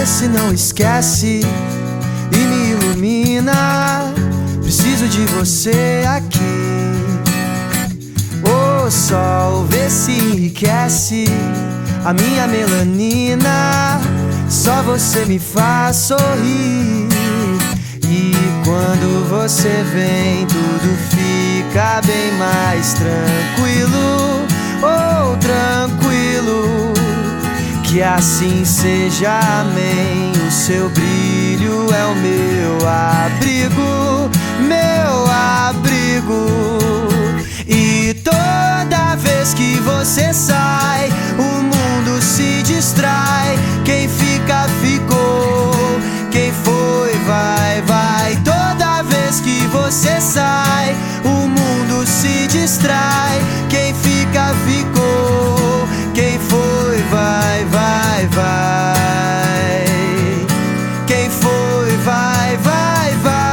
vê se não esquece e me ilumina. Preciso de você aqui. O sol vê se enriquece a minha melanina. Só você me faz sorrir. E quando você vem, tudo fica bem mais tranquilo. Oh, tranquilo. Que assim seja, amém. O seu brilho é o meu abrigo, meu abrigo. E toda vez que você sai, o mundo se distrai. Quem fica, ficou. Quem foi, vai, vai. Toda vez que você sai, o mundo se distrai. Quem fica, ficou. Quem foi, vai, vai, vai. Quem foi, vai, vai,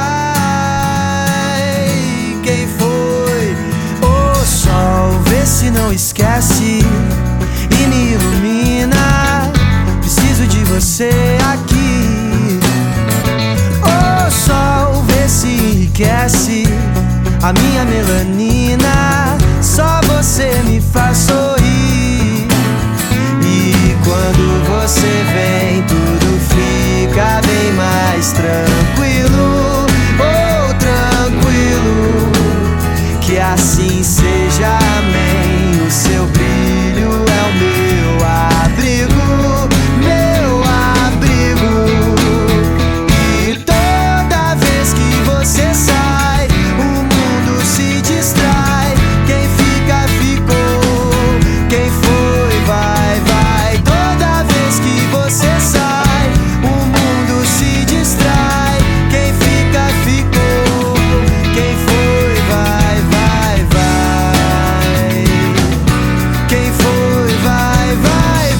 vai. Quem foi? O sol vê se não esquece e me ilumina. Preciso de você aqui. O sol vê se enriquece a minha melanina. Só você me faz sorrir. E quando você vem, tudo fica bem mais tranquilo. Oh, tranquilo. Que assim seja, amém. O seu brilho é o meu abrigo, meu abrigo. E toda vez que você sai, o mundo se distrai. Quem fica, ficou. Quem foi, vai, vai. Toda vez que você sai, o mundo se distrai. Quem fica, ficou. Quem foi, vai, vai, vai. Quem foi, vai, vai,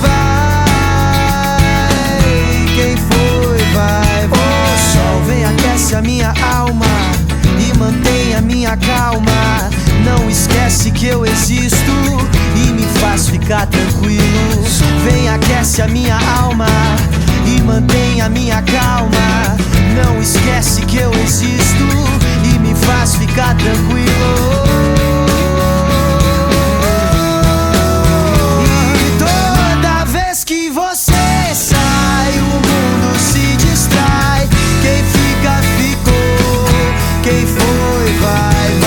vai. Quem foi, vai, vai. O sol vem, aquece a minha alma e mantém a minha calma. Não esquece que eu existo e me faz ficar tranquilo. Vem, aquece a minha alma e mantém a minha calma. Não esquece que eu existo e me faz ficar tranquilo. E toda vez que você sai, o mundo se distrai. Quem fica, ficou. Quem foi, vai, vai.